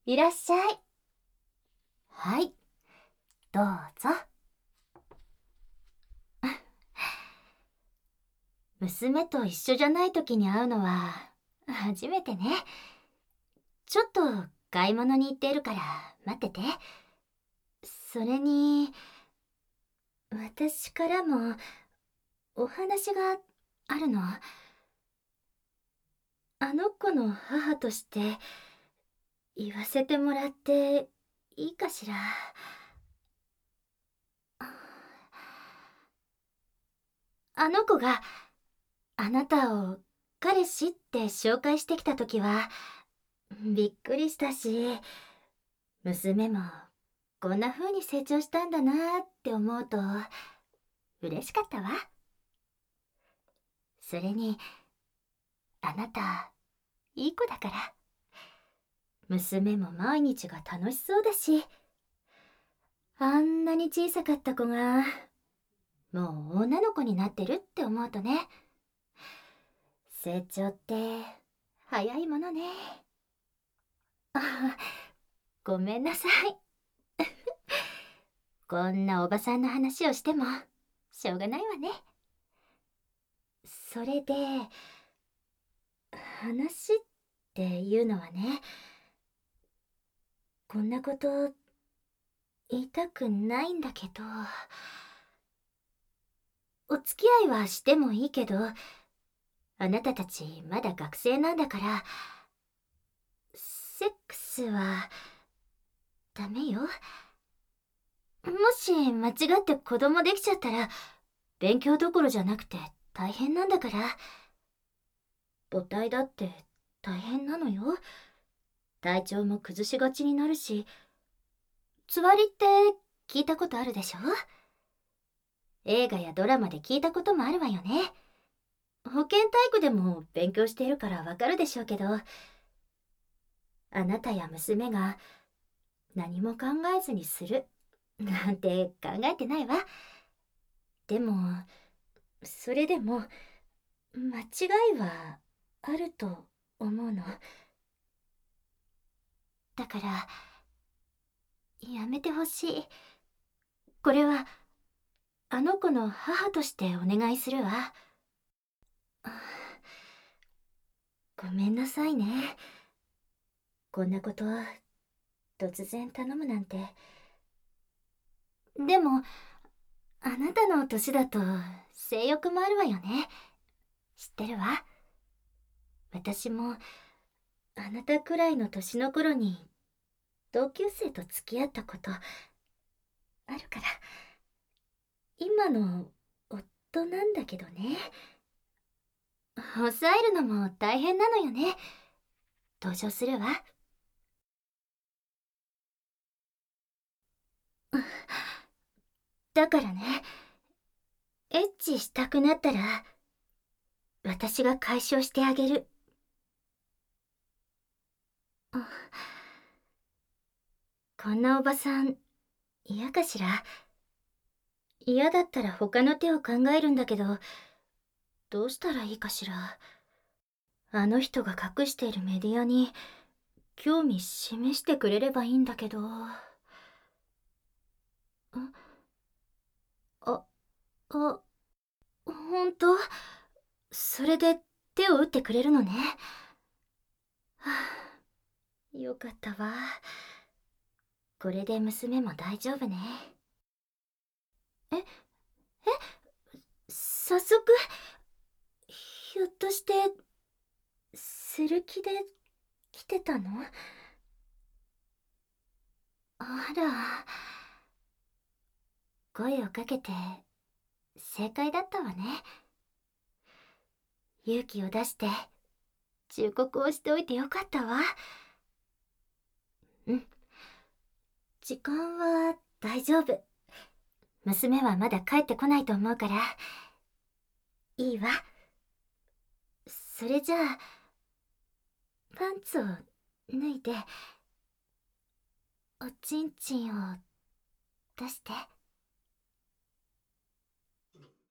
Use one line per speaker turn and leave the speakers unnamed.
いらっしゃい。はい、どうぞ。娘と一緒じゃない時に会うのは初めてね。ちょっと買い物に行っているから待ってて。それに、私からもお話があるの。あの子の母として言わせてもらっていいかしら。あの子があなたを彼氏って紹介してきた時はびっくりしたし、娘もこんな風に成長したんだなって思うと嬉しかったわ。それに、あなたいい子だから、娘も毎日が楽しそうだし、あんなに小さかった子がもう女の子になってるって思うとね、成長って早いものね。あ、ごめんなさい。こんなおばさんの話をしてもしょうがないわね。それで、話っていうのはね、こんなこと言いたくないんだけど、お付き合いはしてもいいけど、あなたたちまだ学生なんだから、セックスはダメよ。もし間違って子供できちゃったら、勉強どころじゃなくて大変なんだから。母体だって大変なのよ。体調も崩しがちになるし、つわりって聞いたことあるでしょ？映画やドラマで聞いたこともあるわよね。保健体育でも勉強しているからわかるでしょうけど、あなたや娘が何も考えずにするなんて考えてないわ。でも、それでも間違いはあると思うの。だからやめてほしい。これはあの子の母としてお願いするわ。ごめんなさいね。こんなこと突然頼むなんて。でもあなたの年だと性欲もあるわよね。知ってるわ。私もあなたくらいの年の頃に同級生と付き合ったことあるから。今の夫なんだけどね。抑えるのも大変なのよね。登場するわ。だからね、エッチしたくなったら私が解消してあげる。こんなおばさん嫌かしら。嫌だったら他の手を考えるんだけど、どうしたらいいかしら。あの人が隠しているメディアに興味示してくれればいいんだけど。あ、あ、ほんと？それで手を打ってくれるのね。はあ、よかったわ。これで娘も大丈夫ね。え、早速？ひょっとして、する気で来てたの？あら、声をかけて正解だったわね。勇気を出して忠告をしておいてよかったわ。うん、時間は大丈夫。娘はまだ帰ってこないと思うから。いいわ。それじゃあ、パンツを脱いで、おちんちんを出して。